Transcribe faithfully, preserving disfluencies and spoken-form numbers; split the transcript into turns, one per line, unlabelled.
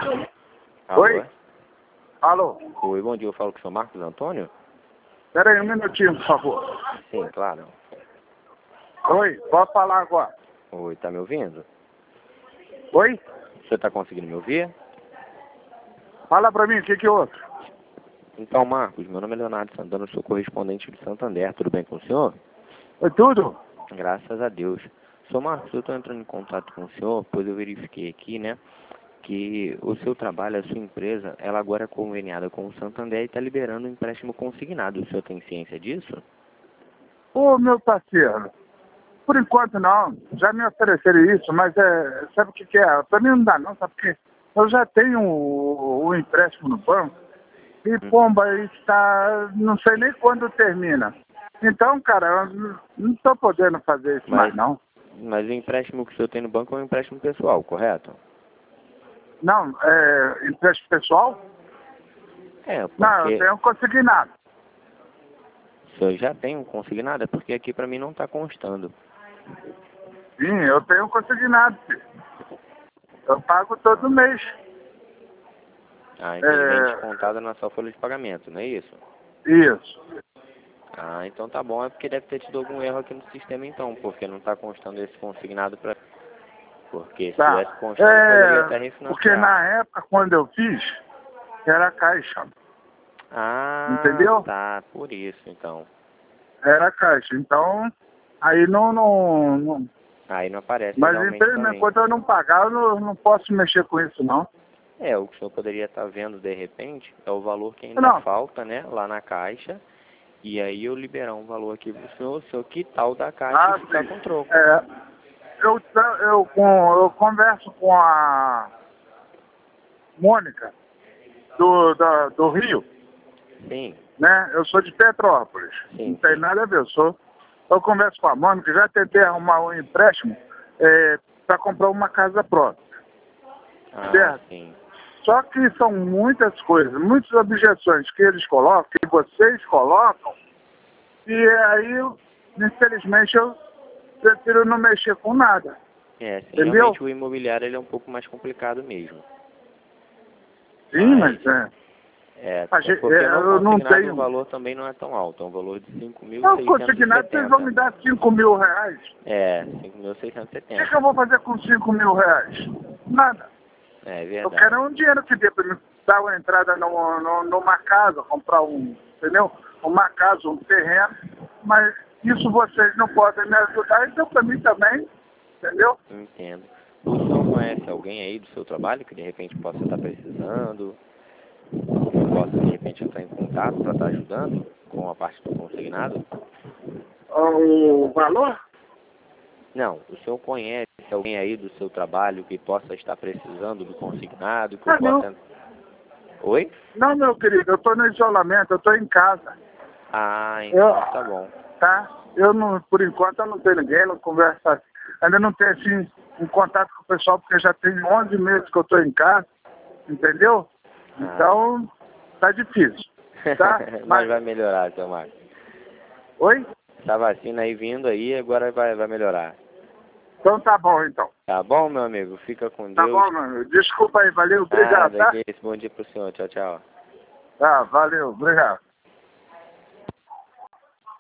Alô?
Oi? Alô?
Oi, bom dia, eu falo com o senhor Marcos Antônio?
Espera aí um minutinho, por favor.
Sim, claro.
Oi, pode falar agora.
Oi, tá me ouvindo?
Oi?
Você tá conseguindo me ouvir?
Fala pra mim, o que que houve?
Então, Marcos, meu nome é Leonardo Santana, eu sou correspondente de Santander, tudo bem com o senhor?
É tudo?
Graças a Deus. Senhor Marcos, eu estou entrando em contato com o senhor, pois eu verifiquei aqui, né, que o seu trabalho, a sua empresa, ela agora é conveniada com o Santander e está liberando um empréstimo consignado. O senhor tem ciência disso?
Ô, meu parceiro, por enquanto não. Já me ofereceram isso, mas é, sabe o que que é? Pra mim não dá não, sabe por quê? Eu já tenho o, o empréstimo no banco e, pomba, está, não sei nem quando termina. Então, cara, eu não estou podendo fazer isso
Mas,
mais, não.
mas o empréstimo que o senhor tem no banco é um empréstimo pessoal, correto?
Não, é empréstimo pessoal?
É, porque
Não, eu tenho consignado.
o senhor já tem um consignado, é porque aqui para mim não está constando.
Sim, eu tenho consignado, filho. Eu pago todo mês.
Ah, então ele vem
É,
descontado na sua folha de pagamento, não é isso?
isso.
Ah, então tá bom, é porque deve ter tido algum erro aqui no sistema então, porque não está constando esse consignado para... Porque se
Tá.
tivesse constando, poderia até
É,
refinanciar.
porque na época, quando eu fiz, era caixa.
Ah,
Entendeu?
tá, por isso então.
Era caixa. Então, aí não... não, não...
Aí não aparece
Mas
realmente
infelizmente,
também.
enquanto eu não pagar, eu não, não posso mexer com isso, não.
É, o que o senhor poderia estar vendo de repente é o valor que ainda
Não.
falta, né, lá na caixa. E aí eu liberar um valor aqui pro senhor, o senhor quitar o da caixa
Ah,
e ficar
sim.
com troco.
É, eu, tra- eu, com, eu converso com a Mônica, do, da, do Rio,
Sim,
né? Eu sou de Petrópolis.
Sim,
Não tem
sim.
nada a ver. Eu, sou, eu converso com a Mônica, já tentei arrumar um empréstimo é, para comprar uma casa própria.
ah,
Certo?
sim.
Só que são muitas coisas, muitas objeções que eles colocam, que vocês colocam, e aí, infelizmente, eu prefiro não mexer com nada.
É, sim,
Entendeu?
realmente o imobiliário ele é um pouco mais complicado mesmo.
Sim,
Mas,
mas é.
é,
A
é
gente-
porque
é,
não
eu não
consignado o
tenho.
valor também não é tão alto, é um valor de cinco mil
Não
seiscentos e
consignado, vocês vão me
setenta.
dar cinco mil reais.
É, cinco mil seiscentos e
O que, que
setenta.
eu vou fazer com cinco mil reais? Nada.
É
Eu
verdade.
quero um dinheiro que dê para me dar uma entrada no, no, numa casa, comprar um, entendeu? Uma casa, um terreno, mas isso vocês não podem me ajudar, então para mim também, entendeu?
Entendo. O senhor conhece alguém aí do seu trabalho que de repente possa estar precisando? Que possa de repente entrar em contato para estar ajudando com a parte do consignado?
O valor?
Não, o senhor conhece alguém aí do seu trabalho que possa estar precisando do consignado, que
Ah,
eu possa...
não.
Oi?
Não, meu querido, eu estou no isolamento, eu estou em casa.
Ah, então
Eu,
tá bom.
tá? Eu não, por enquanto eu não tenho ninguém, não conversa, ainda não tenho assim um contato com o pessoal, porque já tem onze meses que eu estou em casa, entendeu?
Ah.
Então, tá difícil, tá?
Mas
Mas,
vai melhorar, seu Marcos.
oi?
Essa vacina aí vindo aí, agora vai, vai melhorar.
Então tá bom, então.
Tá bom, meu amigo? Fica com
Tá
Deus.
bom, meu amigo. Desculpa aí, valeu, obrigado,
Nada,
tá?
que isso. Bom dia pro senhor. Tchau, tchau.
Tá, valeu, obrigado.